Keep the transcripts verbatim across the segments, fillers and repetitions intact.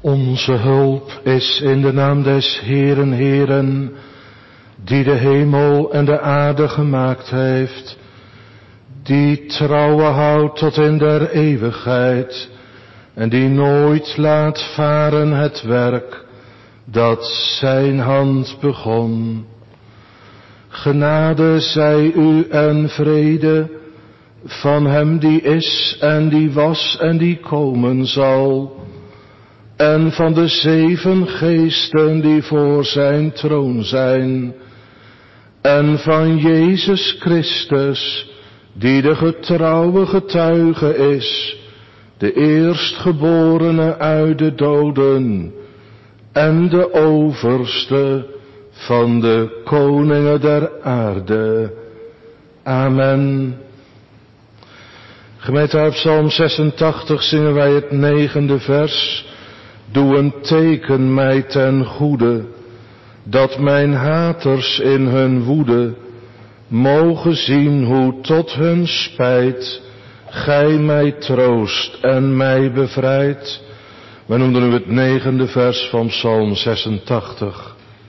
Onze hulp is in de naam des Heeren, Heeren, die de hemel en de aarde gemaakt heeft, die trouwe houdt tot in der eeuwigheid, en die nooit laat varen het werk dat zijn hand begon. Genade zij u en vrede van hem die is en die was en die komen zal, en van de zeven geesten die voor zijn troon zijn, en van Jezus Christus, die de getrouwe getuige is, de eerstgeborene uit de doden, en de overste van de koningen der aarde. Amen. Gemeente, uit Psalm zesentachtig zingen wij het negende vers. Doe een teken mij ten goede, dat mijn haters in hun woede mogen zien hoe tot hun spijt gij mij troost en mij bevrijdt. Wij noemden nu het negende vers van Psalm zesentachtig.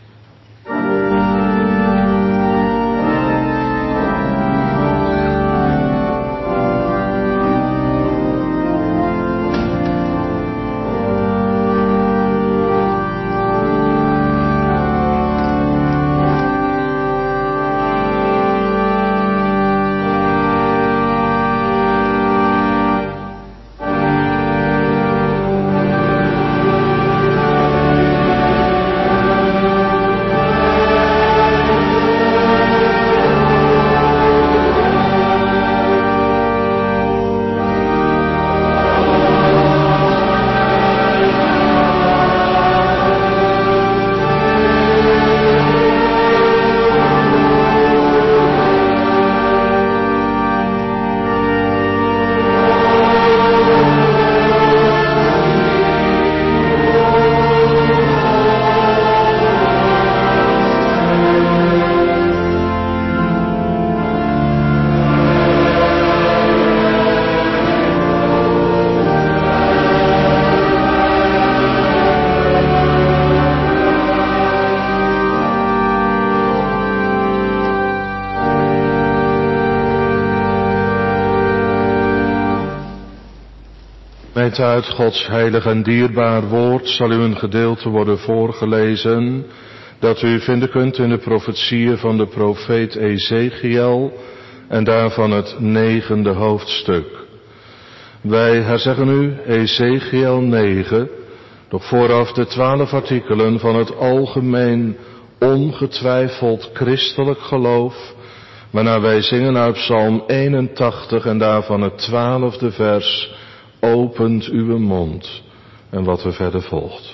Uit Gods heilig en dierbaar woord zal u een gedeelte worden voorgelezen dat u vinden kunt in de profetieën van de profeet Ezechiel en daarvan het negende hoofdstuk. Wij herzeggen u Ezechiel negen, doch vooraf de twaalf artikelen van het algemeen ongetwijfeld christelijk geloof, waarna wij zingen uit Psalm eenentachtig en daarvan het twaalfde vers. Opent uw mond en wat er verder volgt.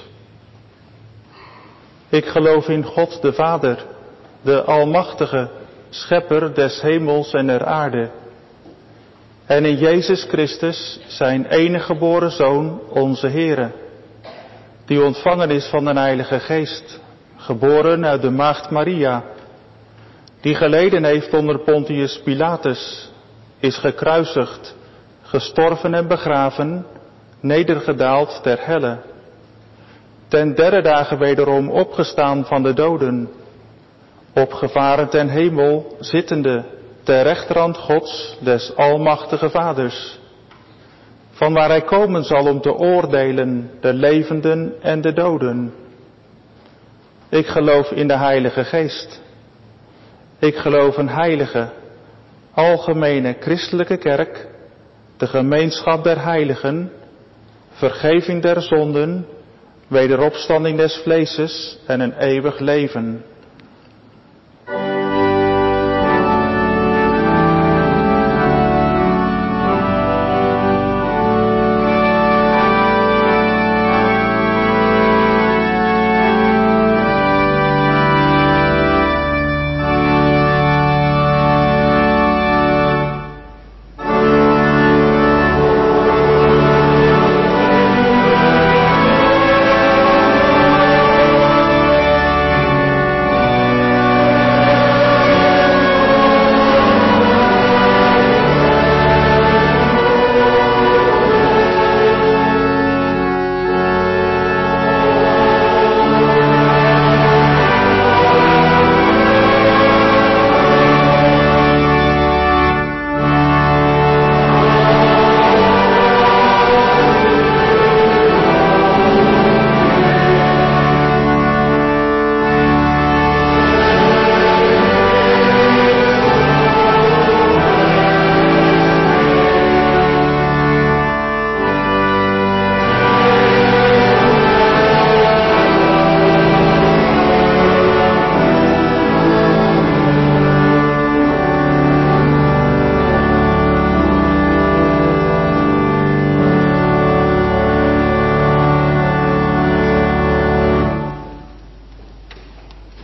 Ik geloof in God de Vader, de Almachtige, Schepper des hemels en der aarde. En in Jezus Christus, zijn enige geboren Zoon, onze Heere, die ontvangen is van de Heilige Geest, geboren uit de maagd Maria, die geleden heeft onder Pontius Pilatus, is gekruisigd, gestorven en begraven, nedergedaald ter helle. Ten derde dagen wederom opgestaan van de doden, opgevaren ten hemel, zittende ter rechterhand Gods, des almachtige Vaders, van waar hij komen zal om te oordelen de levenden en de doden. Ik geloof in de Heilige Geest. Ik geloof een heilige, algemene christelijke kerk, de gemeenschap der heiligen, vergeving der zonden, wederopstanding des vleeses en een eeuwig leven.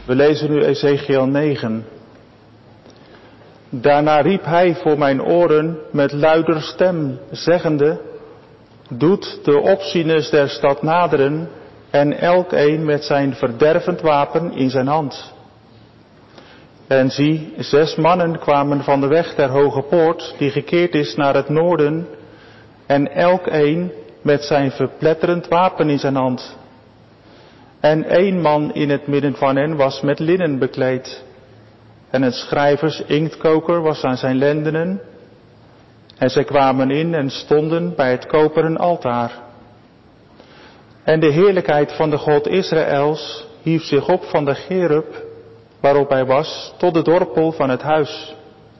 We lezen nu Ezechiel negen. Daarna riep hij voor mijn oren met luider stem, zeggende: doet de opzieners der stad naderen, en elkeen met zijn verdervend wapen in zijn hand. En zie, zes mannen kwamen van de weg der hoge poort, die gekeerd is naar het noorden, en elkeen met zijn verpletterend wapen in zijn hand. En één man in het midden van hen was met linnen bekleed, en een schrijvers inktkoker was aan zijn lendenen, en zij kwamen in en stonden bij het koperen altaar. En de heerlijkheid van de God Israëls hief zich op van de gerub, waarop hij was, tot de dorpel van het huis.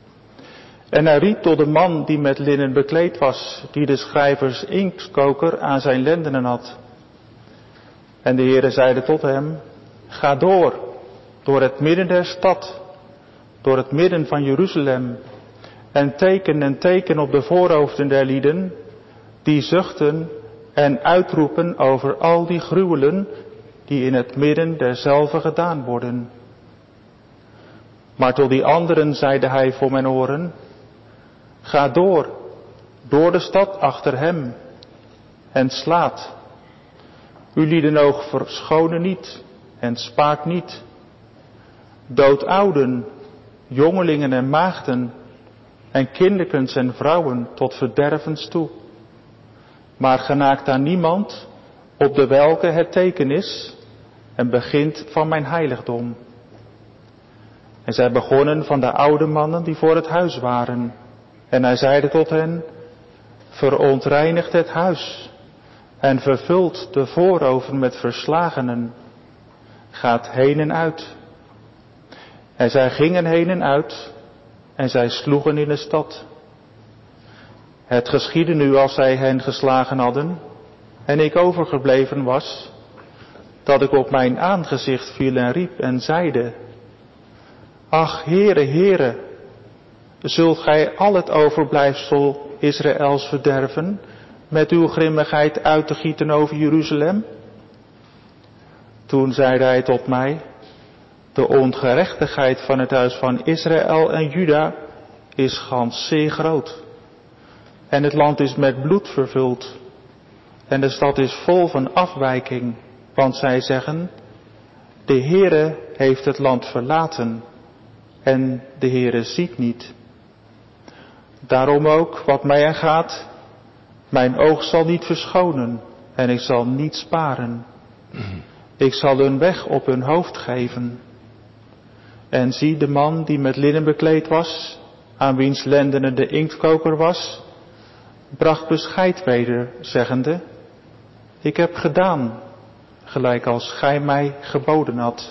En hij riep tot de man die met linnen bekleed was, die de schrijvers inktkoker aan zijn lendenen had. En de Heere zeide tot hem: ga door, door het midden der stad, door het midden van Jeruzalem, en teken en teken op de voorhoofden der lieden, die zuchten en uitroepen over al die gruwelen die in het midden derzelve gedaan worden. Maar tot die anderen zeide hij voor mijn oren: ga door, door de stad achter hem, en slaat. U lieden oog verschonen niet, en spaart niet. Dood ouden, jongelingen en maagden, en kinderkens en vrouwen tot verdervens toe. Maar genaakt aan niemand, op de welke het teken is, en begint van mijn heiligdom. En zij begonnen van de oude mannen die voor het huis waren. En hij zeide tot hen: verontreinigt het huis, en vervult de vooroven met verslagenen. Gaat heen en uit. En zij gingen heen en uit, en zij sloegen in de stad. Het geschiedde nu als zij hen geslagen hadden, en ik overgebleven was, dat ik op mijn aangezicht viel en riep en zeide: ach, Heere, Heere, zult gij al het overblijfsel Israëls verderven, met uw grimmigheid uit te gieten over Jeruzalem? Toen zeide hij tot mij: de ongerechtigheid van het huis van Israël en Juda is gans zeer groot. En het land is met bloed vervuld. En de stad is vol van afwijking, want zij zeggen: de Heere heeft het land verlaten, en de Heere ziet niet. Daarom ook, wat mij aangaat, mijn oog zal niet verschonen, en ik zal niet sparen. Ik zal hun weg op hun hoofd geven. En zie, de man die met linnen bekleed was, aan wiens lendenen de inktkoker was, bracht bescheid weder, zeggende: ik heb gedaan, gelijk als gij mij geboden had.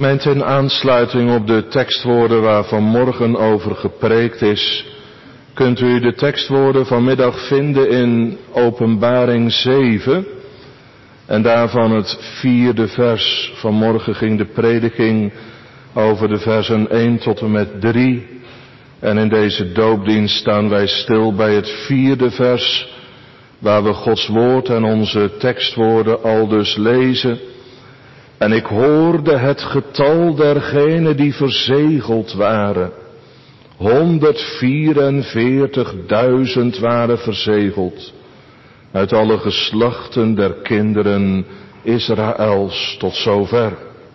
Gemeente, in aansluiting op de tekstwoorden waar vanmorgen over gepreekt is, kunt u de tekstwoorden vanmiddag vinden in Openbaring zeven. En daarvan het vierde vers. Vanmorgen ging de prediking over de versen één tot en met drie. En in deze doopdienst staan wij stil bij het vierde vers, waar we Gods woord en onze tekstwoorden aldus lezen. En ik hoorde het getal dergenen die verzegeld waren. honderdvierenveertigduizend waren verzegeld. Uit alle geslachten der kinderen Israëls. Tot zover.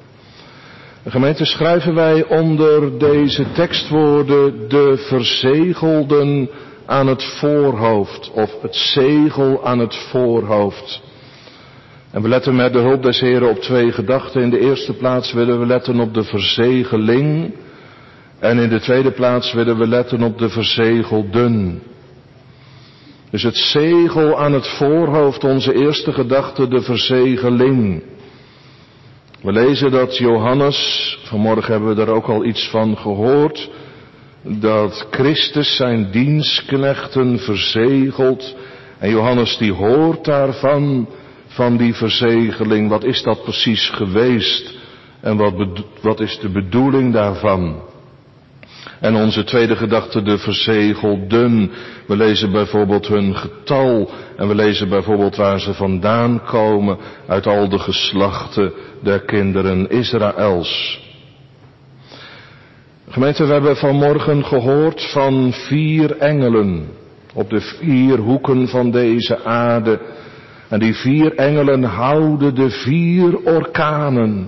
De gemeente, schrijven wij onder deze tekstwoorden de verzegelden aan het voorhoofd. Of het zegel aan het voorhoofd. En we letten met de hulp des Heren op twee gedachten. In de eerste plaats willen we letten op de verzegeling. En in de tweede plaats willen we letten op de verzegelden. Dus het zegel aan het voorhoofd, onze eerste gedachte, de verzegeling. We lezen dat Johannes, vanmorgen hebben we daar ook al iets van gehoord, dat Christus zijn dienstknechten verzegelt. En Johannes die hoort daarvan, van die verzegeling. Wat is dat precies geweest? En wat, bedo- wat is de bedoeling daarvan? En onze tweede gedachte, de verzegelden. We lezen bijvoorbeeld hun getal. En we lezen bijvoorbeeld waar ze vandaan komen. Uit al de geslachten der kinderen Israëls. Gemeente, we hebben vanmorgen gehoord van vier engelen. Op de vier hoeken van deze aarde. En die vier engelen houden de vier orkanen.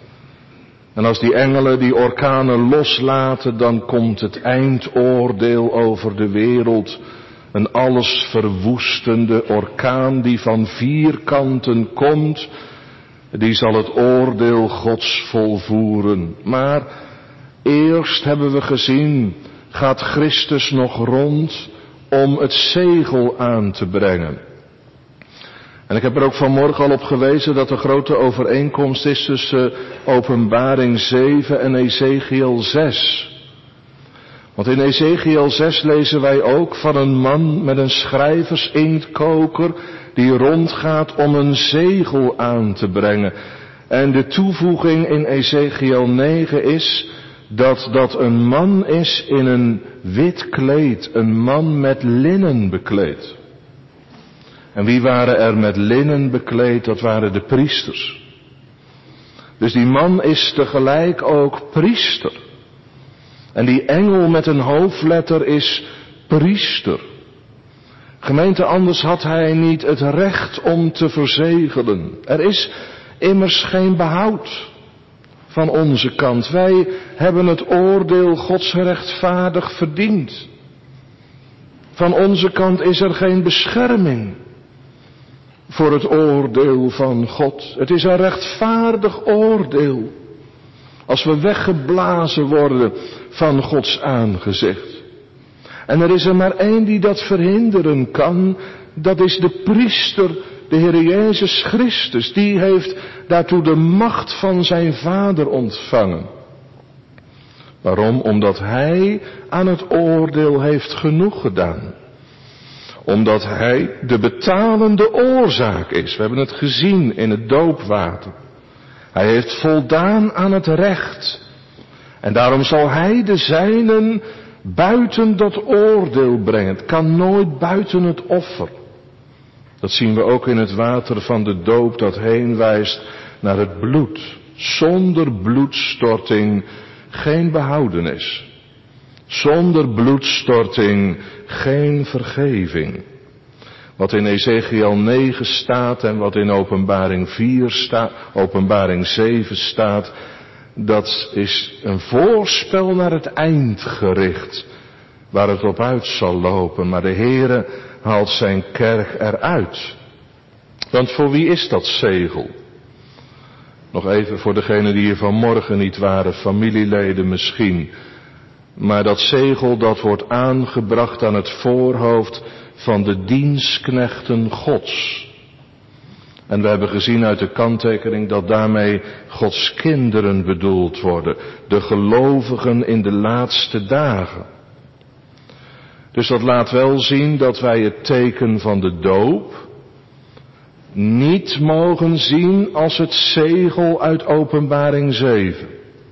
En als die engelen die orkanen loslaten, dan komt het eindoordeel over de wereld. Een alles verwoestende orkaan die van vier kanten komt, die zal het oordeel Gods volvoeren. Maar eerst hebben we gezien, gaat Christus nog rond om het zegel aan te brengen. En ik heb er ook vanmorgen al op gewezen dat er grote overeenkomst is tussen Openbaring zeven en Ezechiel zes. Want in Ezechiel zes lezen wij ook van een man met een schrijversinktkoker die rondgaat om een zegel aan te brengen. En de toevoeging in Ezechiel negen is dat dat een man is in een wit kleed, een man met linnen bekleed. En wie waren er met linnen bekleed? Dat waren de priesters. Dus die man is tegelijk ook priester. En die engel met een hoofdletter is priester. Gemeente, anders had hij niet het recht om te verzegelen. Er is immers geen behoud van onze kant. Wij hebben het oordeel Gods rechtvaardig verdiend. Van onze kant is er geen bescherming voor het oordeel van God. Het is een rechtvaardig oordeel als we weggeblazen worden van Gods aangezicht. En er is er maar één die dat verhinderen kan. Dat is de priester, de Heer Jezus Christus. Die heeft daartoe de macht van zijn Vader ontvangen. Waarom? Omdat hij aan het oordeel heeft genoeg gedaan. Omdat hij de betalende oorzaak is. We hebben het gezien in het doopwater. Hij heeft voldaan aan het recht. En daarom zal hij de zijnen buiten dat oordeel brengen. Het kan nooit buiten het offer. Dat zien we ook in het water van de doop dat heen wijst naar het bloed. Zonder bloedstorting geen behoudenis. Zonder bloedstorting geen vergeving. Wat in Ezechiel negen staat en wat in Openbaring vier staat, Openbaring zeven staat, dat is een voorspel naar het eindgericht, waar het op uit zal lopen. Maar de Heere haalt zijn kerk eruit. Want voor wie is dat zegel? Nog even voor degenen die hier vanmorgen niet waren, familieleden misschien. Maar dat zegel dat wordt aangebracht aan het voorhoofd van de dienstknechten Gods. En we hebben gezien uit de kanttekening dat daarmee Gods kinderen bedoeld worden. De gelovigen in de laatste dagen. Dus dat laat wel zien dat wij het teken van de doop niet mogen zien als het zegel uit Openbaring zeven.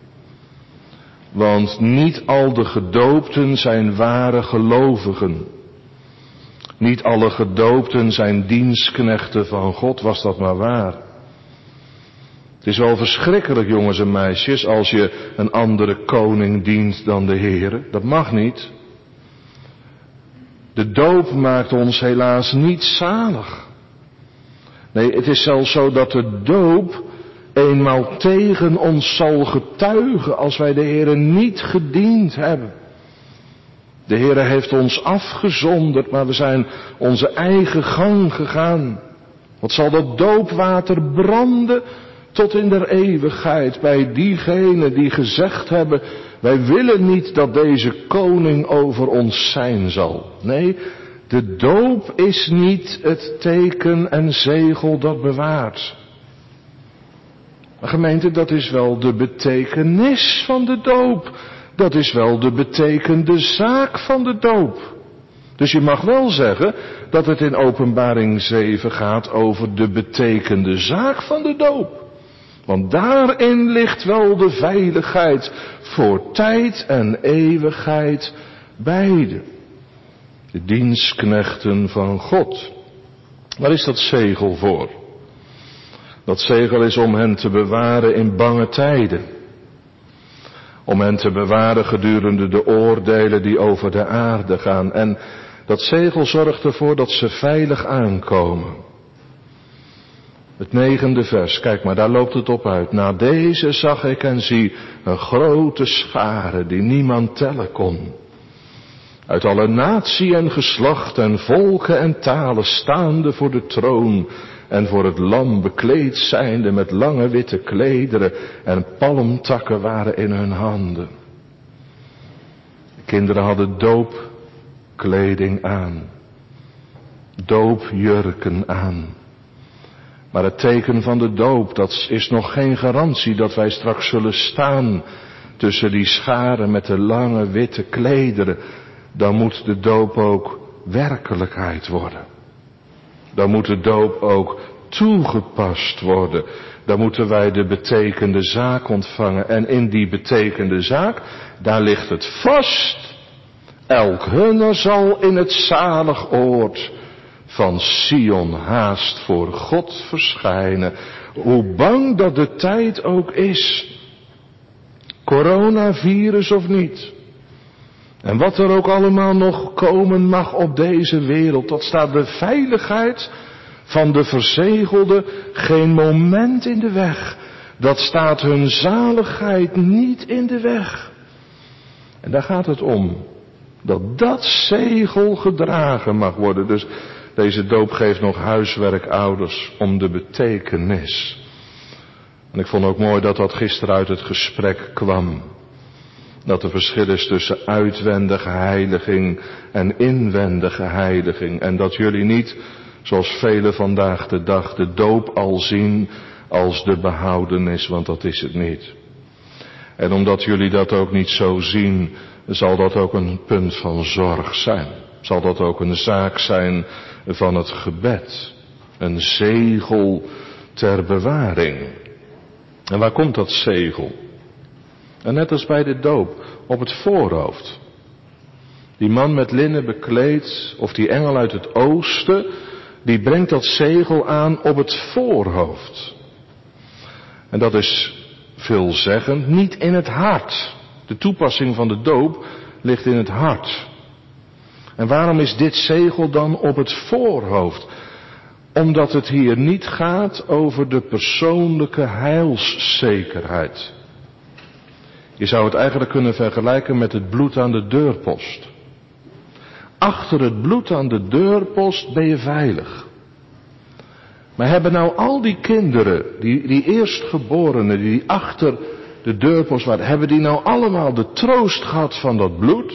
Want niet al de gedoopten zijn ware gelovigen. Niet alle gedoopten zijn dienstknechten van God, was dat maar waar. Het is wel verschrikkelijk, jongens en meisjes, als je een andere koning dient dan de Heere. Dat mag niet. De doop maakt ons helaas niet zalig. Nee, het is zelfs zo dat de doop eenmaal tegen ons zal getuigen als wij de Heere niet gediend hebben. De Heere heeft ons afgezonderd, maar we zijn onze eigen gang gegaan. Wat zal dat doopwater branden tot in der eeuwigheid bij diegenen die gezegd hebben, wij willen niet dat deze koning over ons zijn zal. Nee, de doop is niet het teken en zegel dat bewaart. Maar gemeente, dat is wel de betekenis van de doop. Dat is wel de betekende zaak van de doop. Dus je mag wel zeggen dat het in Openbaring zeven gaat over de betekende zaak van de doop. Want daarin ligt wel de veiligheid voor tijd en eeuwigheid beide. De dienstknechten van God. Waar is dat zegel voor? Dat zegel is om hen te bewaren in bange tijden. Om hen te bewaren gedurende de oordelen die over de aarde gaan. En dat zegel zorgt ervoor dat ze veilig aankomen. Het negende vers, kijk maar, daar loopt het op uit. Na deze zag ik en zie een grote schare die niemand tellen kon. Uit alle natie en geslacht en volken en talen staande voor de troon en voor het lam bekleed zijnde met lange witte klederen en palmtakken waren in hun handen. De kinderen hadden doopkleding aan, doopjurken aan. Maar het teken van de doop, dat is nog geen garantie dat wij straks zullen staan tussen die scharen met de lange witte klederen. Dan moet de doop ook werkelijkheid worden. Dan moet de doop ook toegepast worden. Dan moeten wij de betekende zaak ontvangen. En in die betekende zaak, daar ligt het vast. Elk hunner zal in het zalig oord van Sion haast voor God verschijnen. Hoe bang dat de tijd ook is. Coronavirus of niet. En wat er ook allemaal nog komen mag op deze wereld, dat staat de veiligheid van de verzegelden geen moment in de weg. Dat staat hun zaligheid niet in de weg. En daar gaat het om. Dat dat zegel gedragen mag worden. Dus deze doop geeft nog huiswerk, ouders, om de betekenis. En ik vond ook mooi dat dat gisteren uit het gesprek kwam. Dat er verschil is tussen uitwendige heiliging en inwendige heiliging. En dat jullie niet, zoals velen vandaag de dag, de doop al zien als de behoudenis, want dat is het niet. En omdat jullie dat ook niet zo zien, zal dat ook een punt van zorg zijn. Zal dat ook een zaak zijn van het gebed. Een zegel ter bewaring. En waar komt dat zegel? En net als bij de doop, op het voorhoofd. Die man met linnen bekleed, of die engel uit het oosten, die brengt dat zegel aan op het voorhoofd. En dat is veelzeggend, niet in het hart. De toepassing van de doop ligt in het hart. En waarom is dit zegel dan op het voorhoofd? Omdat het hier niet gaat over de persoonlijke heilszekerheid. Je zou het eigenlijk kunnen vergelijken met het bloed aan de deurpost. Achter het bloed aan de deurpost ben je veilig. Maar hebben nou al die kinderen, die, die eerstgeborenen, die achter de deurpost waren, hebben die nou allemaal de troost gehad van dat bloed?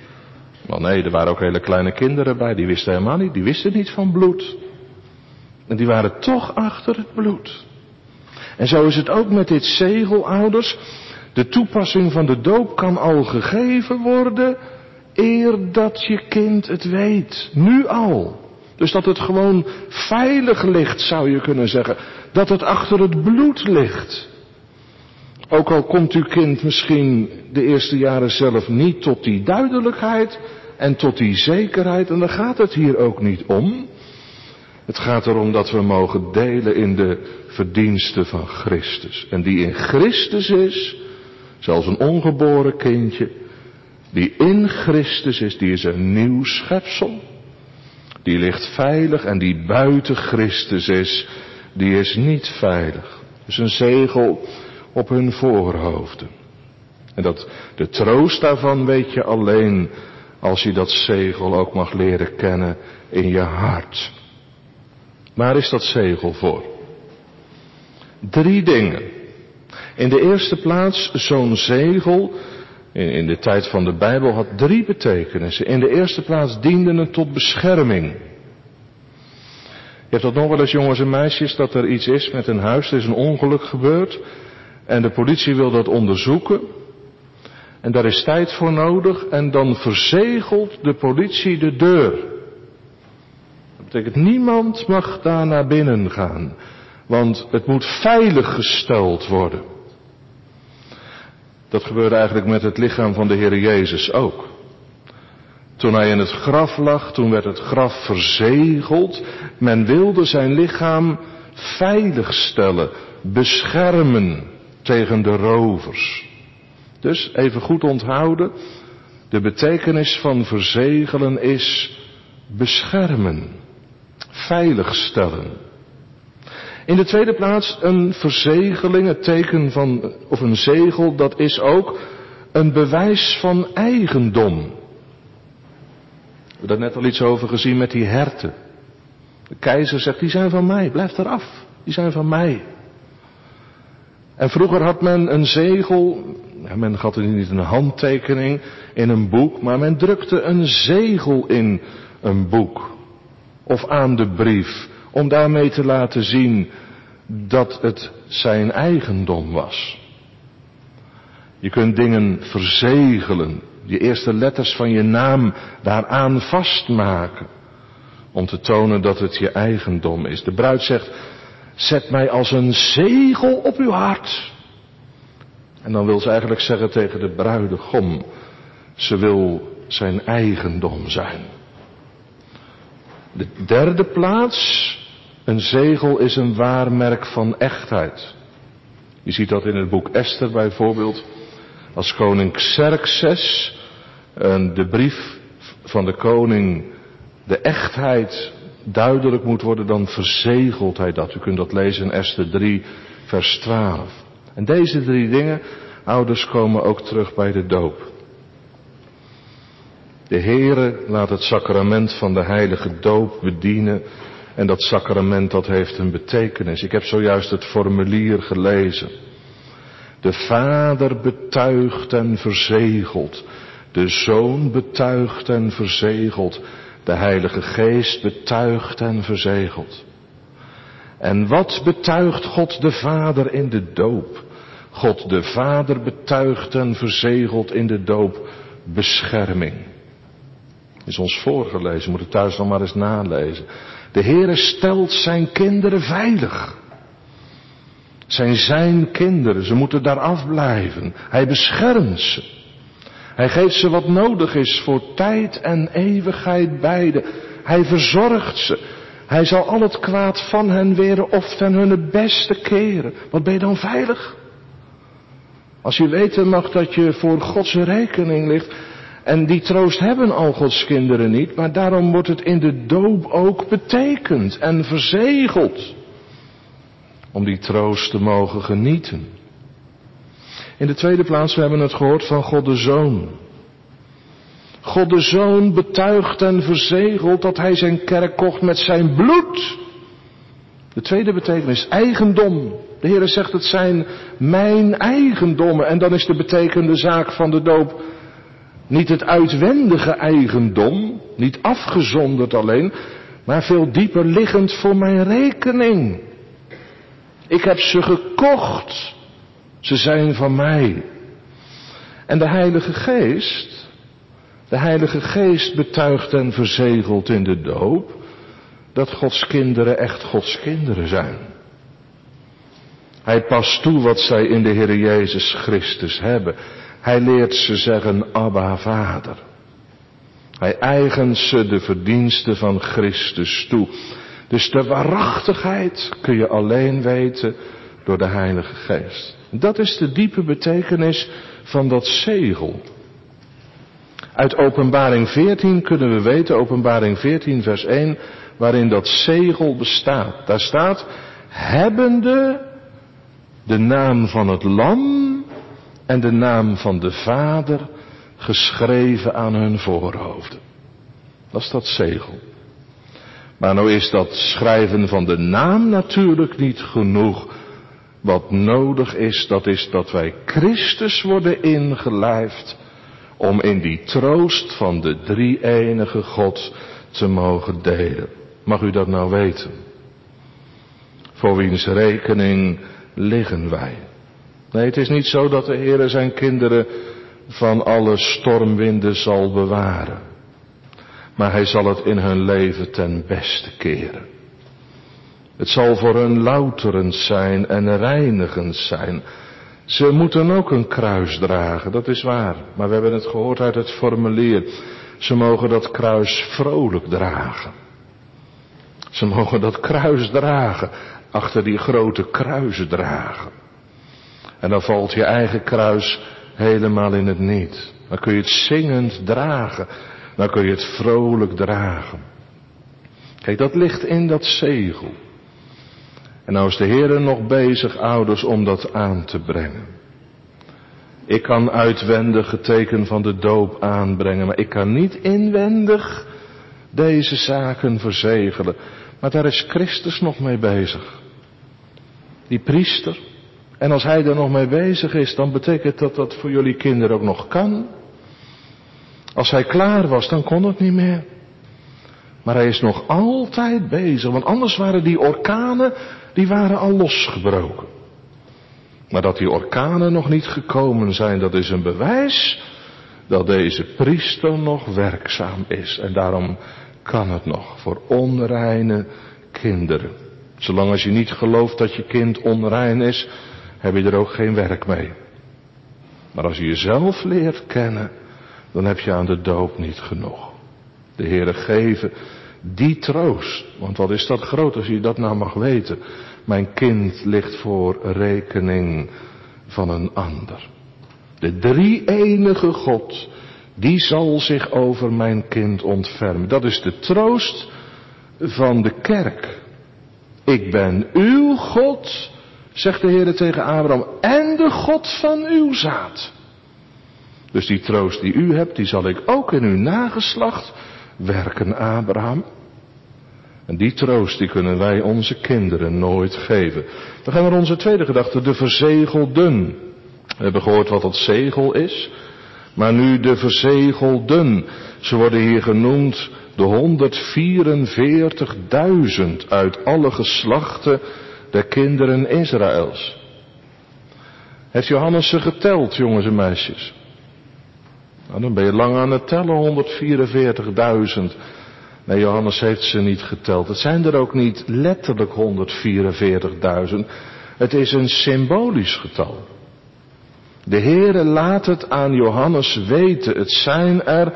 Wel nee, er waren ook hele kleine kinderen bij, die wisten helemaal niet, die wisten niet van bloed. En die waren toch achter het bloed. En zo is het ook met dit zegel, ouders. De toepassing van de doop kan al gegeven worden eer dat je kind het weet. Nu al. Dus dat het gewoon veilig ligt, zou je kunnen zeggen. Dat het achter het bloed ligt. Ook al komt uw kind misschien de eerste jaren zelf niet tot die duidelijkheid en tot die zekerheid. En daar gaat het hier ook niet om. Het gaat erom dat we mogen delen in de verdiensten van Christus. En die in Christus is, zelfs een ongeboren kindje, die in Christus is, die is een nieuw schepsel. Die ligt veilig en die buiten Christus is, die is niet veilig. Dus een zegel op hun voorhoofden. En dat, de troost daarvan weet je alleen als je dat zegel ook mag leren kennen in je hart. Waar is dat zegel voor? Drie dingen. In de eerste plaats, zo'n zegel, in, in de tijd van de Bijbel, had drie betekenissen. In de eerste plaats diende het tot bescherming. Je hebt dat nog wel eens, jongens en meisjes, dat er iets is met een huis, er is een ongeluk gebeurd. En de politie wil dat onderzoeken. En daar is tijd voor nodig. En dan verzegelt de politie de deur. Dat betekent, niemand mag daar naar binnen gaan. Want het moet veilig gesteld worden. Dat gebeurde eigenlijk met het lichaam van de Heer Jezus ook. Toen hij in het graf lag, toen werd het graf verzegeld. Men wilde zijn lichaam veiligstellen, beschermen tegen de rovers. Dus even goed onthouden, de betekenis van verzegelen is beschermen, veiligstellen. In de tweede plaats een verzegeling, het teken van, of een zegel, dat is ook een bewijs van eigendom. We hebben daar net al iets over gezien met die herten. De keizer zegt, die zijn van mij, blijf eraf, die zijn van mij. En vroeger had men een zegel, ja, men had er niet een handtekening in een boek, maar men drukte een zegel in een boek. Of aan de brief, om daarmee te laten zien dat het zijn eigendom was. Je kunt dingen verzegelen, je eerste letters van je naam daaraan vastmaken, om te tonen dat het je eigendom is. De bruid zegt, zet mij als een zegel op uw hart. En dan wil ze eigenlijk zeggen tegen de bruidegom, ze wil zijn eigendom zijn. De derde plaats, een zegel is een waarmerk van echtheid. Je ziet dat in het boek Esther bijvoorbeeld, als koning Xerxes de brief van de koning, de echtheid duidelijk moet worden, dan verzegelt hij dat. U kunt dat lezen in Esther drie, vers twaalf. En deze drie dingen, ouders, komen ook terug bij de doop. De Heere laat het sacrament van de heilige doop bedienen. En dat sacrament, dat heeft een betekenis. Ik heb zojuist het formulier gelezen. De Vader betuigt en verzegelt. De Zoon betuigt en verzegelt. De Heilige Geest betuigt en verzegelt. En wat betuigt God de Vader in de doop? God de Vader betuigt en verzegelt in de doop bescherming. Is ons voorgelezen, moet het thuis nog maar eens nalezen. De Heere stelt zijn kinderen veilig. Zijn zijn kinderen, ze moeten daar afblijven. Hij beschermt ze. Hij geeft ze wat nodig is voor tijd en eeuwigheid beide. Hij verzorgt ze. Hij zal al het kwaad van hen weren of ten hunne beste keren. Wat ben je dan veilig? Als je weten mag dat je voor Gods rekening ligt. En die troost hebben al Gods kinderen niet. Maar daarom wordt het in de doop ook betekend en verzegeld. Om die troost te mogen genieten. In de tweede plaats, we hebben het gehoord van God de Zoon. God de Zoon betuigt en verzegelt dat hij zijn kerk kocht met zijn bloed. De tweede betekenis, eigendom. De Heer zegt, het zijn mijn eigendommen. En dan is de betekende zaak van de doop niet het uitwendige eigendom, niet afgezonderd alleen, maar veel dieper liggend voor mijn rekening. Ik heb ze gekocht. Ze zijn van mij. En de Heilige Geest, de Heilige Geest betuigt en verzegelt in de doop dat Gods kinderen echt Gods kinderen zijn. Hij past toe wat zij in de Heer Jezus Christus hebben. Hij leert ze zeggen, Abba, Vader. Hij eigent ze de verdiensten van Christus toe. Dus de waarachtigheid kun je alleen weten door de Heilige Geest. Dat is de diepe betekenis van dat zegel. Uit Openbaring veertien kunnen we weten, Openbaring veertien vers één, waarin dat zegel bestaat. Daar staat, hebbende de naam van het Lam en de naam van de Vader geschreven aan hun voorhoofden. Dat is dat zegel. Maar nou is dat schrijven van de naam natuurlijk niet genoeg. Wat nodig is, dat is dat wij Christus worden ingelijfd om in die troost van de drie-enige God te mogen delen. Mag u dat nou weten? Voor wiens rekening liggen wij? Nee, het is niet zo dat de Heer zijn kinderen van alle stormwinden zal bewaren. Maar hij zal het in hun leven ten beste keren. Het zal voor hun louterend zijn en reinigend zijn. Ze moeten ook een kruis dragen, dat is waar. Maar we hebben het gehoord uit het formulier. Ze mogen dat kruis vrolijk dragen. Ze mogen dat kruis dragen. Achter die grote kruisen dragen. En dan valt je eigen kruis helemaal in het niet. Dan kun je het zingend dragen. Dan kun je het vrolijk dragen. Kijk, dat ligt in dat zegel. En nou is de Heer nog bezig, ouders, om dat aan te brengen. Ik kan uitwendig het teken van de doop aanbrengen, maar ik kan niet inwendig deze zaken verzegelen. Maar daar is Christus nog mee bezig. Die priester. En als hij er nog mee bezig is, dan betekent dat dat voor jullie kinderen ook nog kan. Als hij klaar was, dan kon het niet meer. Maar hij is nog altijd bezig, want anders waren die orkanen, die waren al losgebroken. Maar dat die orkanen nog niet gekomen zijn, dat is een bewijs dat deze priester nog werkzaam is. En daarom kan het nog voor onreine kinderen. Zolang als je niet gelooft dat je kind onrein is, heb je er ook geen werk mee. Maar als je jezelf leert kennen, dan heb je aan de doop niet genoeg. De Heere geven die troost. Want wat is dat groot als je dat nou mag weten. Mijn kind ligt voor rekening van een ander. De drie-enige God, die zal zich over mijn kind ontfermen. Dat is de troost van de kerk. Ik ben uw God, zegt de Heere tegen Abraham, en de God van uw zaad. Dus die troost die u hebt, die zal ik ook in uw nageslacht werken, Abraham. En die troost die kunnen wij onze kinderen nooit geven. Dan gaan we naar onze tweede gedachte, de verzegelden. We hebben gehoord wat dat zegel is. Maar nu de verzegelden. Ze worden hier genoemd de honderdvierenveertigduizend uit alle geslachten der kinderen Israëls. Heeft Johannes ze geteld, jongens en meisjes? Nou, dan ben je lang aan het tellen, honderdvierenveertigduizend. Nee, Johannes heeft ze niet geteld. Het zijn er ook niet letterlijk honderdvierenveertigduizend. Het is een symbolisch getal. De Heere laat het aan Johannes weten. Het zijn er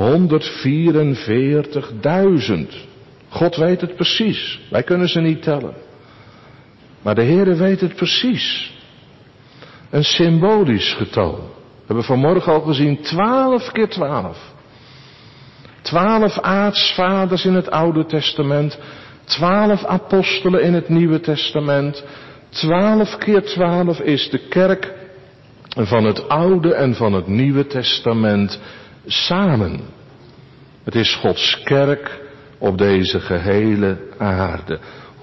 honderdvierenveertigduizend. God weet het precies. Wij kunnen ze niet tellen. Maar de Heere weet het precies. Een symbolisch getal. We hebben vanmorgen al gezien twaalf keer twaalf. Twaalf aartsvaders in het Oude Testament. Twaalf apostelen in het Nieuwe Testament. Twaalf keer twaalf is de kerk van het Oude en van het Nieuwe Testament samen. Het is Gods kerk op deze gehele aarde.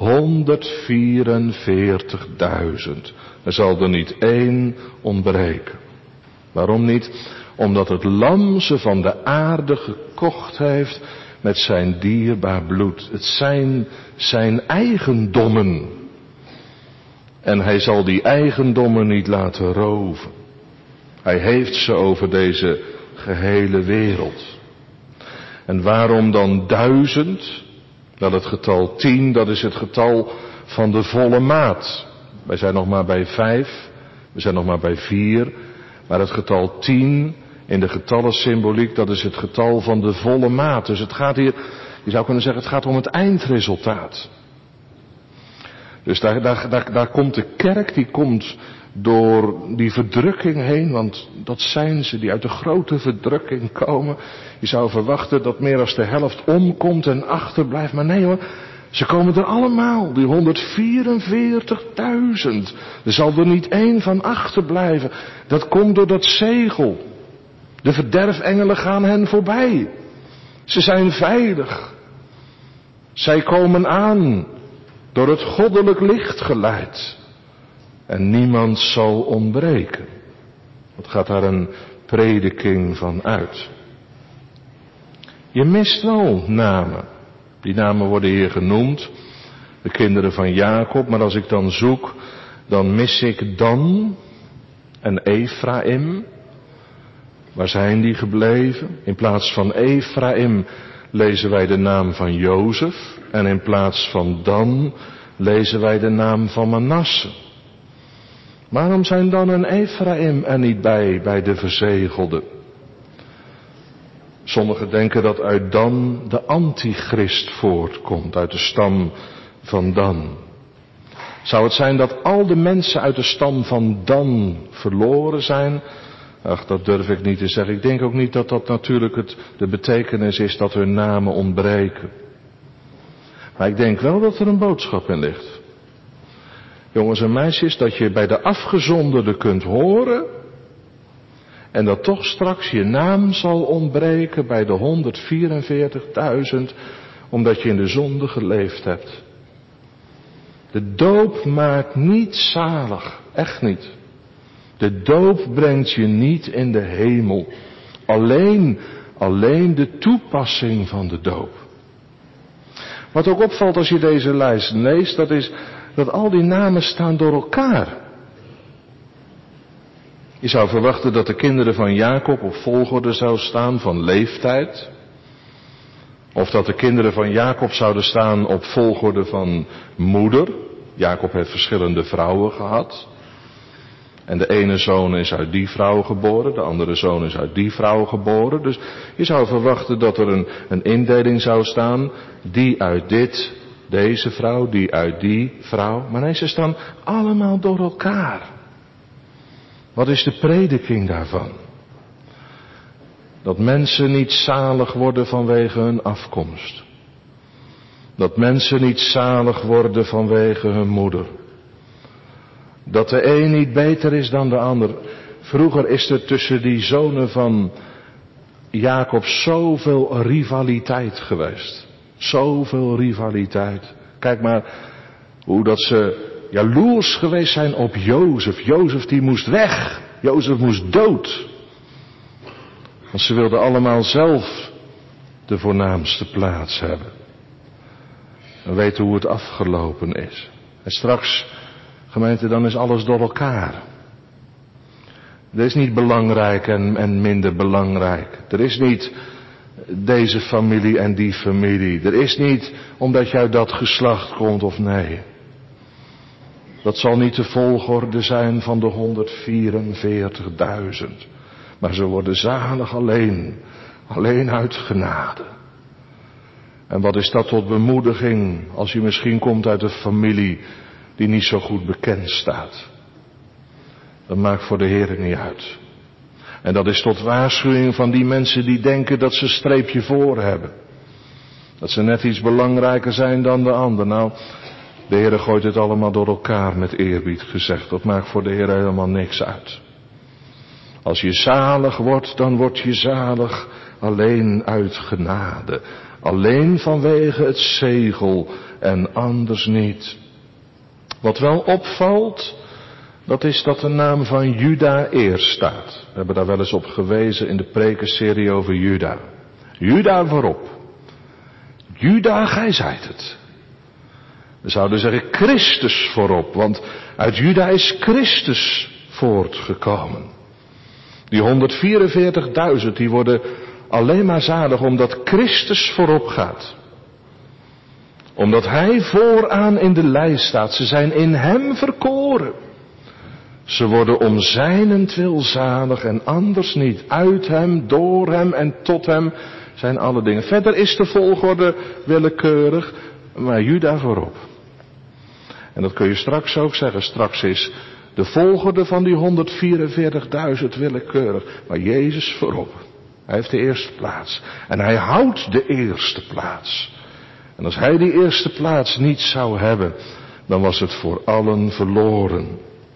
honderdvierenveertigduizend. Er zal er niet één ontbreken. Waarom niet? Omdat het lam ze van de aarde gekocht heeft met zijn dierbaar bloed. Het zijn zijn eigendommen. En hij zal die eigendommen niet laten roven. Hij heeft ze over deze gehele wereld. En waarom dan duizend? Wel, het getal tien, dat is het getal van de volle maat. Wij zijn nog maar bij vijf, we zijn nog maar bij vier. Maar het getal tien in de getallensymboliek, dat is het getal van de volle maat. Dus het gaat hier, je zou kunnen zeggen, het gaat om het eindresultaat. Dus daar, daar, daar, daar komt de kerk, die komt door die verdrukking heen, want dat zijn ze die uit de grote verdrukking komen. Je zou verwachten dat meer dan de helft omkomt en achterblijft, maar nee hoor, ze komen er allemaal, die honderdvierenveertigduizend. Er zal er niet één van achterblijven. Dat komt door dat zegel. De verderfengelen gaan hen voorbij. Ze zijn veilig. Zij komen aan, door het goddelijk licht geleid. En niemand zal ontbreken. Wat gaat daar een prediking van uit? Je mist wel namen. Die namen worden hier genoemd. De kinderen van Jacob. Maar als ik dan zoek, dan mis ik Dan en Efraïm. Waar zijn die gebleven? In plaats van Efraïm lezen wij de naam van Jozef. En in plaats van Dan lezen wij de naam van Manasse. Waarom zijn Dan en Efraïm er niet bij, bij de verzegelden? Sommigen denken dat uit Dan de antichrist voortkomt, uit de stam van Dan. Zou het zijn dat al de mensen uit de stam van Dan verloren zijn? Ach, dat durf ik niet te zeggen. Ik denk ook niet dat dat natuurlijk het, de betekenis is dat hun namen ontbreken. Maar ik denk wel dat er een boodschap in ligt. Jongens en meisjes, dat je bij de afgezonderden kunt horen en dat toch straks je naam zal ontbreken bij de honderdvierenveertigduizend, omdat je in de zonde geleefd hebt. De doop maakt niet zalig, echt niet. De doop brengt je niet in de hemel. Alleen, alleen de toepassing van de doop. Wat ook opvalt als je deze lijst leest, dat is dat al die namen staan door elkaar. Je zou verwachten dat de kinderen van Jacob op volgorde zou staan van leeftijd. Of dat de kinderen van Jacob zouden staan op volgorde van moeder. Jacob heeft verschillende vrouwen gehad. En de ene zoon is uit die vrouw geboren, de andere zoon is uit die vrouw geboren. Dus je zou verwachten dat er een, een indeling zou staan, die uit dit, deze vrouw, die uit die vrouw. Maar nee, ze staan allemaal door elkaar. Wat is de prediking daarvan? Dat mensen niet zalig worden vanwege hun afkomst. Dat mensen niet zalig worden vanwege hun moeder. Dat de een niet beter is dan de ander. Vroeger is er tussen die zonen van Jacob zoveel rivaliteit geweest. Zoveel rivaliteit. Kijk maar hoe dat ze jaloers geweest zijn op Jozef. Jozef die moest weg. Jozef moest dood. Want ze wilden allemaal zelf de voornaamste plaats hebben. We weten hoe het afgelopen is. En straks, gemeente, dan is alles door elkaar. Er is niet belangrijk en, en minder belangrijk. Er is niet deze familie en die familie. Er is niet omdat je uit dat geslacht komt of nee. Dat zal niet de volgorde zijn van de honderdvierenveertigduizend. Maar ze worden zalig alleen. Alleen uit genade. En wat is dat tot bemoediging als je misschien komt uit een familie die niet zo goed bekend staat. Dat maakt voor de Heer niet uit. En dat is tot waarschuwing van die mensen die denken dat ze een streepje voor hebben. Dat ze net iets belangrijker zijn dan de ander. Nou, de Heer gooit het allemaal door elkaar met eerbied gezegd. Dat maakt voor de Heer helemaal niks uit. Als je zalig wordt, dan word je zalig alleen uit genade. Alleen vanwege het zegel en anders niet. Wat wel opvalt, dat is dat de naam van Juda eerst staat. We hebben daar wel eens op gewezen in de prekenserie over Juda. Juda voorop. Juda, gij zijt het. We zouden zeggen Christus voorop, want uit Juda is Christus voortgekomen. Die honderdvierenveertigduizend die worden alleen maar zalig omdat Christus voorop gaat. Omdat hij vooraan in de lijst staat. Ze zijn in hem verkoren. Ze worden om zijnentwil zalig en anders niet. Uit hem, door hem en tot hem zijn alle dingen. Verder is de volgorde willekeurig, maar Juda voorop. En dat kun je straks ook zeggen. Straks is de volgorde van die honderdvierenveertigduizend willekeurig, maar Jezus voorop. Hij heeft de eerste plaats. En hij houdt de eerste plaats. En als hij die eerste plaats niet zou hebben, dan was het voor allen verloren.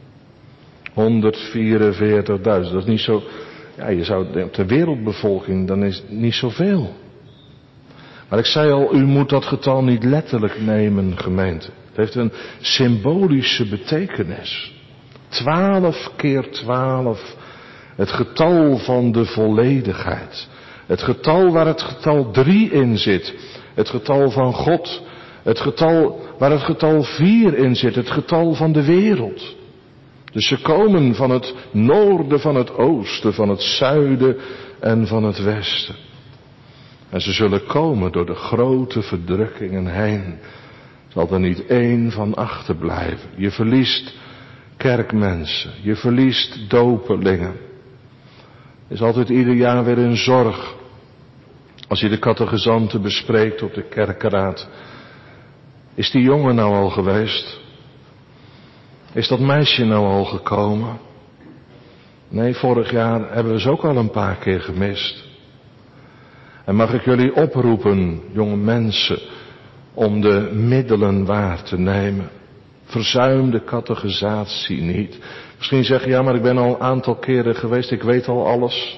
honderdvierenveertigduizend, dat is niet zo, ja, je zou op de wereldbevolking, dan is het niet zoveel. Maar ik zei al, u moet dat getal niet letterlijk nemen, gemeente. Het heeft een symbolische betekenis. Twaalf keer twaalf, het getal van de volledigheid. Het getal waar het getal drie in zit. Het getal van God. Het getal waar het getal vier in zit. Het getal van de wereld. Dus ze komen van het noorden, van het oosten, van het zuiden en van het westen. En ze zullen komen door de grote verdrukkingen heen. Zal er niet één van achterblijven. Je verliest kerkmensen. Je verliest dopelingen. Er is altijd ieder jaar weer een zorg. Als je de catechizanten bespreekt op de kerkenraad. Is die jongen nou al geweest? Is dat meisje nou al gekomen? Nee, vorig jaar hebben we ze ook al een paar keer gemist. En mag ik jullie oproepen, jonge mensen, om de middelen waar te nemen. Verzuim de catechisatie niet. Misschien zeg je, ja, maar ik ben al een aantal keren geweest, ik weet al alles.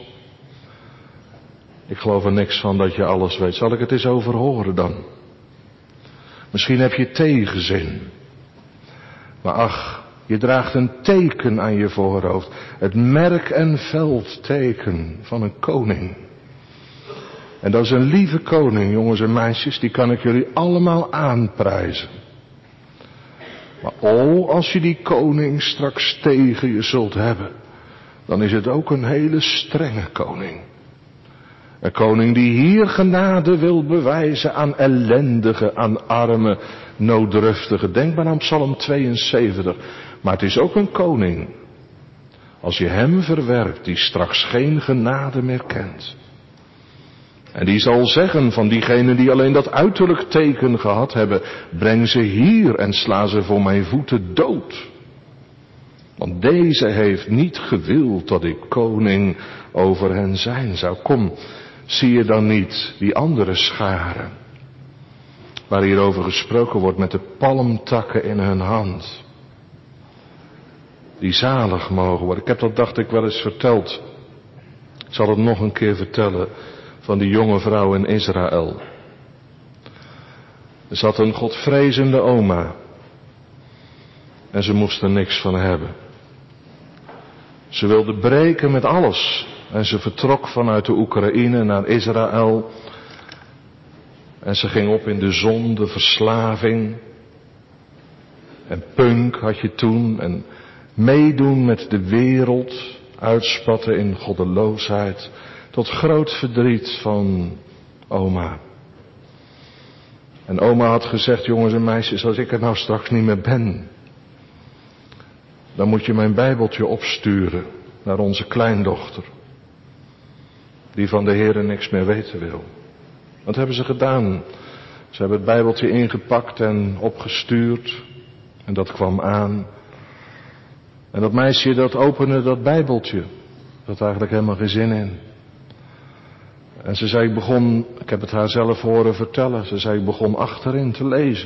Ik geloof er niks van dat je alles weet. Zal ik het eens over horen dan? Misschien heb je tegenzin. Maar ach, je draagt een teken aan je voorhoofd. Het merk- en veldteken van een koning. En dat is een lieve koning, jongens en meisjes, die kan ik jullie allemaal aanprijzen. Maar oh, als je die koning straks tegen je zult hebben, dan is het ook een hele strenge koning. Een koning die hier genade wil bewijzen aan ellendigen, aan armen, nooddruftigen. Denk maar aan Psalm tweeënzeventig. Maar het is ook een koning, als je hem verwerpt, die straks geen genade meer kent. En die zal zeggen van diegenen die alleen dat uiterlijk teken gehad hebben, breng ze hier en sla ze voor mijn voeten dood. Want deze heeft niet gewild dat ik koning over hen zijn zou. Kom, zie je dan niet die andere scharen, waar hierover gesproken wordt met de palmtakken in hun hand. Die zalig mogen worden. Ik heb dat, dacht ik, wel eens verteld. Ik zal het nog een keer vertellen. Van die jonge vrouw in Israël. Er zat een godvrezende oma. En ze moest er niks van hebben. Ze wilde breken met alles. En ze vertrok vanuit de Oekraïne naar Israël. En ze ging op in de zonde, verslaving. En punk had je toen. En meedoen met de wereld. Uitspatten in goddeloosheid. Tot groot verdriet van oma. En oma had gezegd, jongens en meisjes, als ik er nou straks niet meer ben, dan moet je mijn bijbeltje opsturen naar onze kleindochter. Die van de Heere niks meer weten wil. Wat hebben ze gedaan? Ze hebben het bijbeltje ingepakt en opgestuurd. En dat kwam aan. En dat meisje dat opende dat bijbeltje. Dat had eigenlijk helemaal geen zin in. En ze zei, ik begon, ik heb het haar zelf horen vertellen. Ze zei, ik begon achterin te lezen.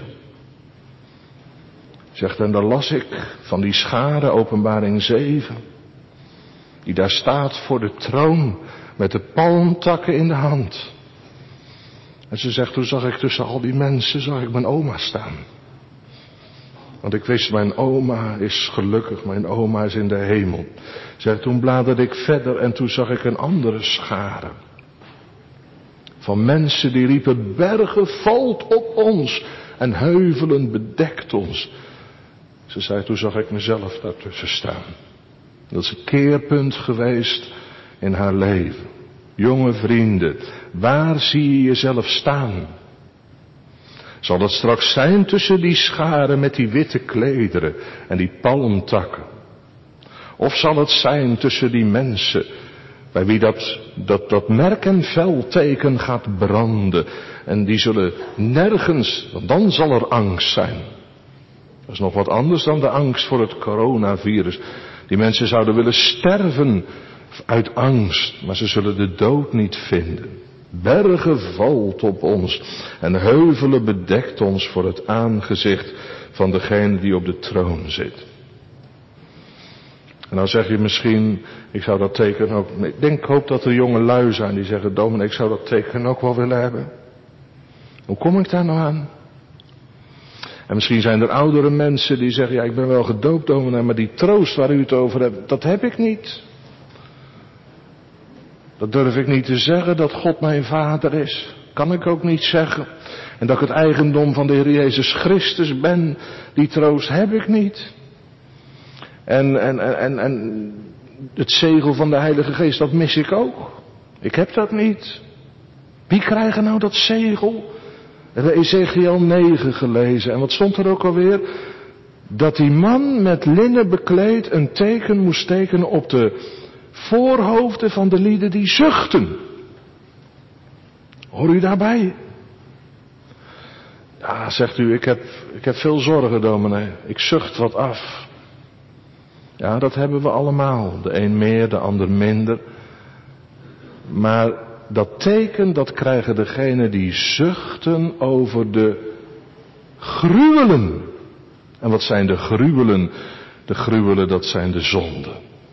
Zegt, en daar las ik van die schare, Openbaring zeven. Die daar staat voor de troon met de palmtakken in de hand. En ze zegt, toen zag ik tussen al die mensen, zag ik mijn oma staan. Want ik wist, mijn oma is gelukkig, mijn oma is in de hemel. Zegt, toen bladerde ik verder en toen zag ik een andere schare. Van mensen die riepen, bergen valt op ons en heuvelen bedekt ons. Ze zei, toen zag ik mezelf daartussen staan. Dat is een keerpunt geweest in haar leven. Jonge vrienden, waar zie je jezelf staan? Zal dat straks zijn tussen die scharen met die witte klederen en die palmtakken? Of zal het zijn tussen die mensen bij wie dat, dat, dat merk- en veldteken gaat branden en die zullen nergens, want dan zal er angst zijn. Dat is nog wat anders dan de angst voor het coronavirus. Die mensen zouden willen sterven uit angst, maar ze zullen de dood niet vinden. Bergen valt op ons en heuvelen bedekt ons voor het aangezicht van degene die op de troon zit. En dan zeg je misschien, ik zou dat teken ook, ik denk, ik hoop dat er jonge lui zijn die zeggen, dominee, ik zou dat teken ook wel willen hebben. Hoe kom ik daar nou aan? En misschien zijn er oudere mensen die zeggen, ja, ik ben wel gedoopt, dominee, maar die troost waar u het over hebt, dat heb ik niet. Dat durf ik niet te zeggen, dat God mijn vader is. Kan ik ook niet zeggen. En dat ik het eigendom van de Heer Jezus Christus ben, die troost heb ik niet. En, en, en, en het zegel van de Heilige Geest, dat mis ik ook. Ik heb dat niet. Wie krijgen nou dat zegel? We hebben Ezekiel negen gelezen. En wat stond er ook alweer? Dat die man met linnen bekleed een teken moest tekenen op de voorhoofden van de lieden die zuchten. Hoor u daarbij? Ja, zegt u, ik heb, ik heb veel zorgen, dominee. Ik zucht wat af. Ja, dat hebben we allemaal. De een meer, de ander minder. Maar dat teken, dat krijgen degenen die zuchten over de gruwelen. En wat zijn de gruwelen? De gruwelen, dat zijn de zonden.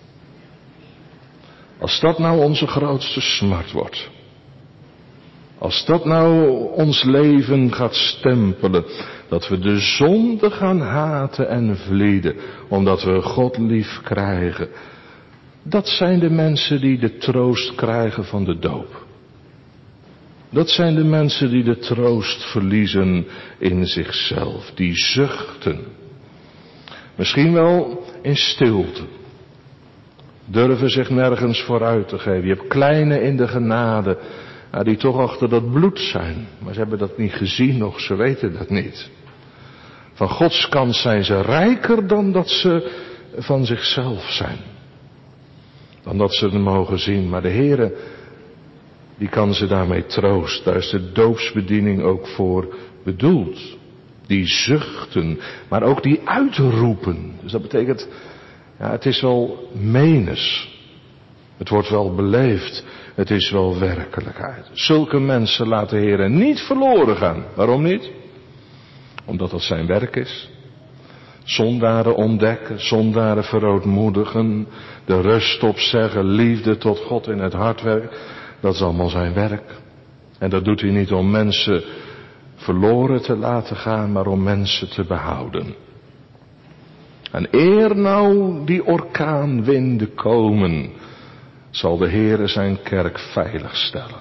Als dat nou onze grootste smart wordt. Als dat nou ons leven gaat stempelen. Dat we de zonde gaan haten en vlieden. Omdat we God lief krijgen. Dat zijn de mensen die de troost krijgen van de doop. Dat zijn de mensen die de troost verliezen in zichzelf. Die zuchten. Misschien wel in stilte. Durven zich nergens vooruit te geven. Je hebt kleine in de genade. Nou, die toch achter dat bloed zijn. Maar ze hebben dat niet gezien nog. Ze weten dat niet. Van Gods kant zijn ze rijker dan dat ze van zichzelf zijn. Dan dat ze het mogen zien. Maar de Heere, die kan ze daarmee troosten. Daar is de doopsbediening ook voor bedoeld. Die zuchten, maar ook die uitroepen. Dus dat betekent, ja, het is wel menens. Het wordt wel beleefd. Het is wel werkelijkheid. Zulke mensen laat de Heer niet verloren gaan. Waarom niet? Omdat dat zijn werk is. Zondaren ontdekken, zondaren verootmoedigen, de rust opzeggen, liefde tot God in het hart werken. Dat is allemaal zijn werk. En dat doet hij niet om mensen verloren te laten gaan, maar om mensen te behouden. En eer nou die orkaanwinden komen, zal de Heere zijn kerk veilig stellen.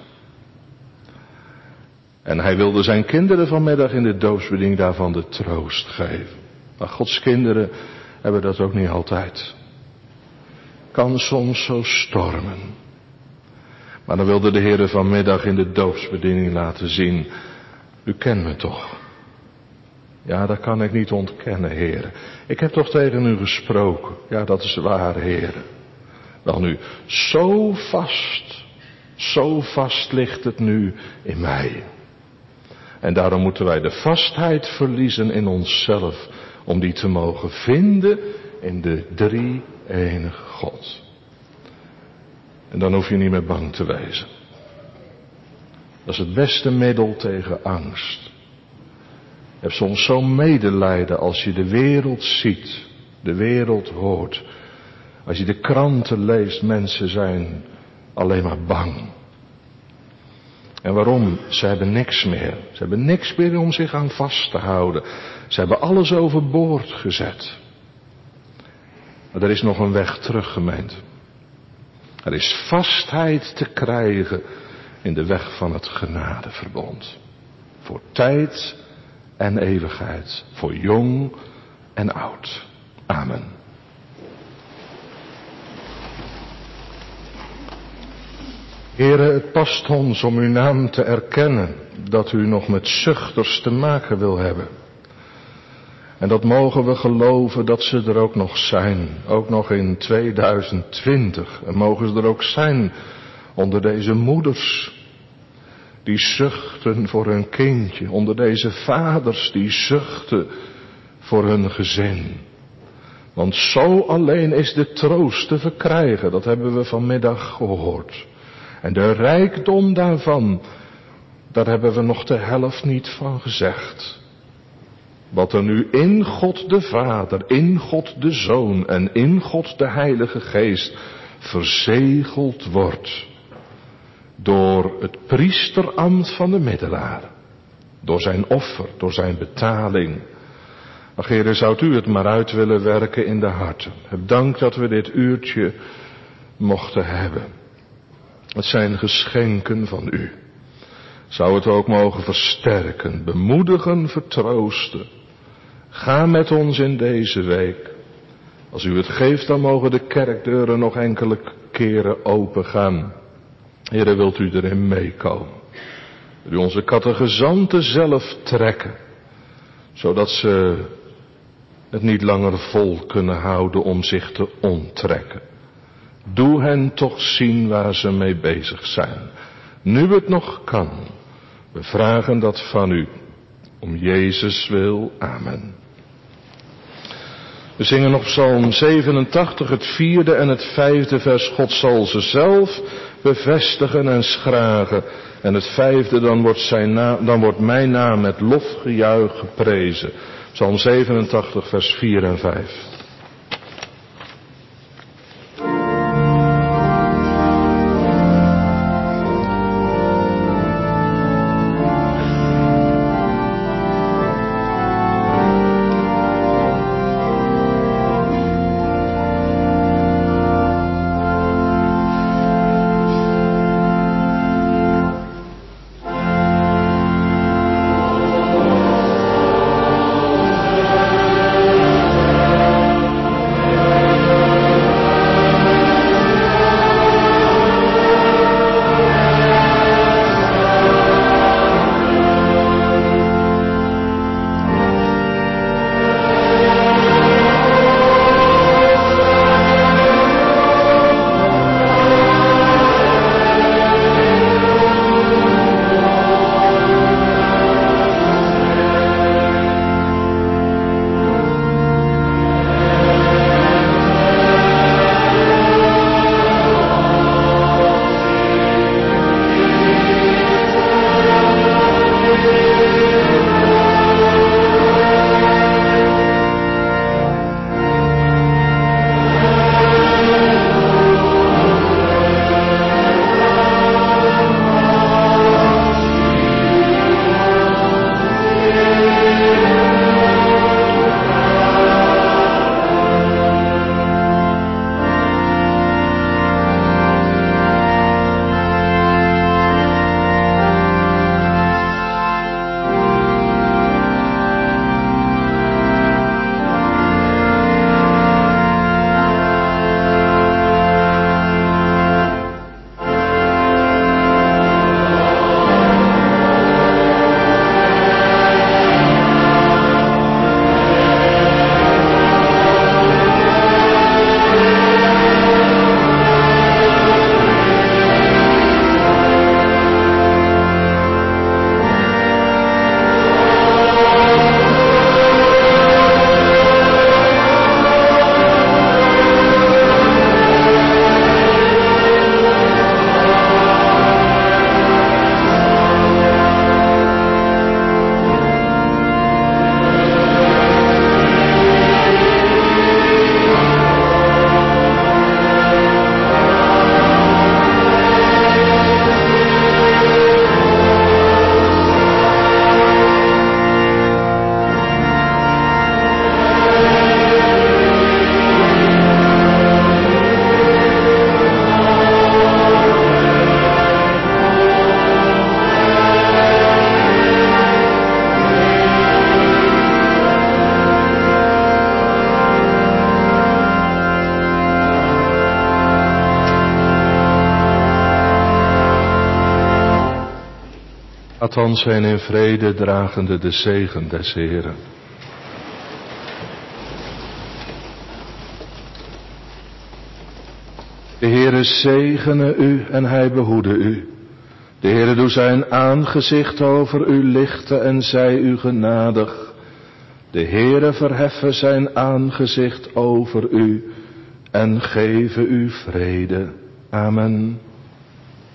En hij wilde zijn kinderen vanmiddag in de doopsbediening daarvan de troost geven. Maar Gods kinderen hebben dat ook niet altijd. Kan soms zo stormen. Maar dan wilde de Heere vanmiddag in de doopsbediening laten zien. U kent me toch? Ja, dat kan ik niet ontkennen, Heere. Ik heb toch tegen u gesproken. Ja, dat is waar, Heere. Wel nu, zo vast, zo vast ligt het nu in mij. En daarom moeten wij de vastheid verliezen in onszelf. Om die te mogen vinden in de drie-enige God. En dan hoef je niet meer bang te wezen. Dat is het beste middel tegen angst. Je hebt soms zo'n medelijden als je de wereld ziet, de wereld hoort. Als je de kranten leest, mensen zijn alleen maar bang. En waarom? Ze hebben niks meer. Ze hebben niks meer om zich aan vast te houden. Ze hebben alles overboord gezet. Maar er is nog een weg terug, gemeente. Er is vastheid te krijgen in de weg van het genadeverbond. Voor tijd en eeuwigheid, voor jong en oud. Amen. Heere, het past ons om uw naam te erkennen, dat u nog met zuchters te maken wil hebben. En dat mogen we geloven dat ze er ook nog zijn, ook nog in tweeduizend twintig. En mogen ze er ook zijn onder deze moeders die zuchten voor hun kindje, onder deze vaders die zuchten voor hun gezin. Want zo alleen is de troost te verkrijgen, dat hebben we vanmiddag gehoord. En de rijkdom daarvan, daar hebben we nog de helft niet van gezegd. Wat er nu in God de Vader, in God de Zoon en in God de Heilige Geest verzegeld wordt. Door het priesterambt van de middelaar. Door zijn offer, door zijn betaling. Ach, Heere, zou u het maar uit willen werken in de harten. Heb dank dat we dit uurtje mochten hebben. Het zijn geschenken van u. Zou het ook mogen versterken, bemoedigen, vertroosten. Ga met ons in deze week. Als u het geeft, dan mogen de kerkdeuren nog enkele keren open gaan. Heere, wilt u erin meekomen? Wil u onze catechizanten zelf trekken, zodat ze het niet langer vol kunnen houden om zich te onttrekken. Doe hen toch zien waar ze mee bezig zijn. Nu het nog kan. We vragen dat van u. Om Jezus wil. Amen. We zingen nog Psalm zevenentachtig, het vierde en het vijfde vers. God zal ze zelf bevestigen en schragen. En het vijfde, dan wordt, zijn naam, dan wordt mijn naam met lofgejuich geprezen. Psalm zevenentachtig, vers vier en vijf. Gaat ons heen in vrede, dragende de zegen des Heren. De Heere zegene u en hij behoede u. De Heere doe zijn aangezicht over u lichten en zij u genadig. De Heere verheffe zijn aangezicht over u en geven u vrede. Amen.